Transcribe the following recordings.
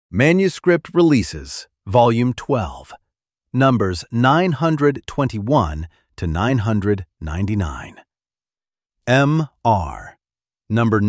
Manuscript Releases, Volume 12, Numbers 921 to 999. M.R. Number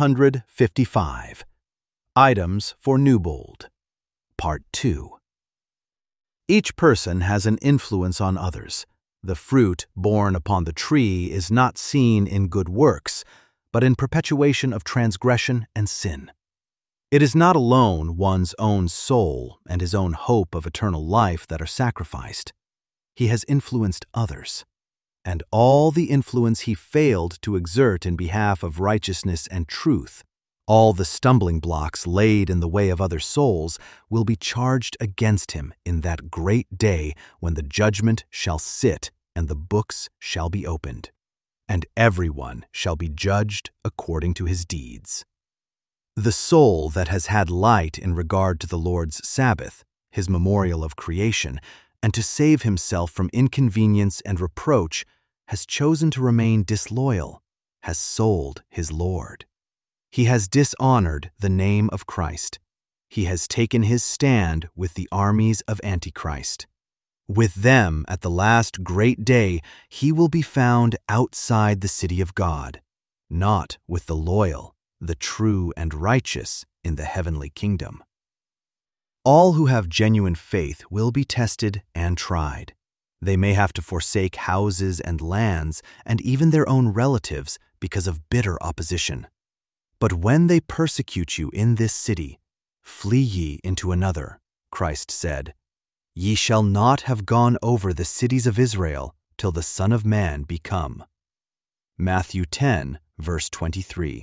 955. Items for Newbold. Part 2. Each person has an influence on others. The fruit borne upon the tree is not seen in good works, but in perpetuation of transgression and sin. It is not alone one's own soul and his own hope of eternal life that are sacrificed. He has influenced others, and all the influence he failed to exert in behalf of righteousness and truth, all the stumbling blocks laid in the way of other souls, will be charged against him in that great day when the judgment shall sit and the books shall be opened, and everyone shall be judged according to his deeds. The soul that has had light in regard to the Lord's Sabbath, his memorial of creation, and to save himself from inconvenience and reproach, has chosen to remain disloyal, has sold his Lord. He has dishonored the name of Christ. He has taken his stand with the armies of Antichrist. With them at the last great day he will be found outside the city of God, not with the loyal, the true and righteous in the heavenly kingdom. All who have genuine faith will be tested and tried. They may have to forsake houses and lands and even their own relatives because of bitter opposition. But when they persecute you in this city, flee ye into another, Christ said. Ye shall not have gone over the cities of Israel till the Son of Man be come. Matthew 10, verse 23.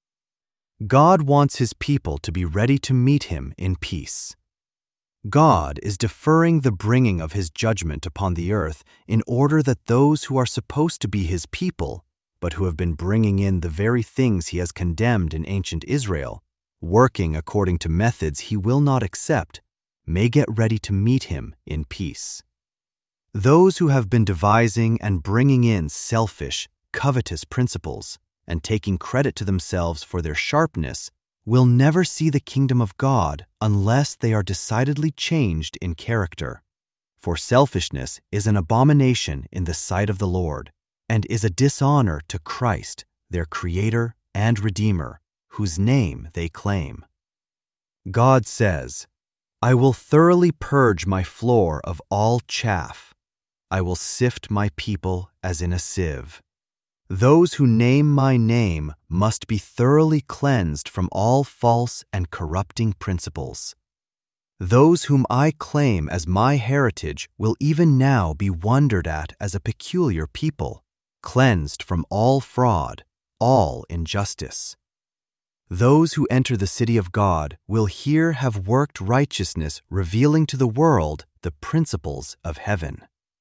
God wants his people to be ready to meet him in peace. God is deferring the bringing of his judgment upon the earth in order that those who are supposed to be his people, but who have been bringing in the very things he has condemned in ancient Israel, working according to methods he will not accept, may get ready to meet him in peace. Those who have been devising and bringing in selfish, covetous principles, and taking credit to themselves for their sharpness, will never see the kingdom of God unless they are decidedly changed in character. For selfishness is an abomination in the sight of the Lord, and is a dishonor to Christ, their Creator and Redeemer, whose name they claim. God says, I will thoroughly purge my floor of all chaff. I will sift my people as in a sieve. Those who name my name must be thoroughly cleansed from all false and corrupting principles. Those whom I claim as my heritage will even now be wondered at as a peculiar people, cleansed from all fraud, all injustice. Those who enter the city of God will here have worked righteousness, revealing to the world the principles of heaven.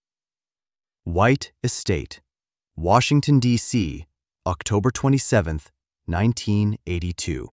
White Estate, Washington, D.C., October 27, 1982.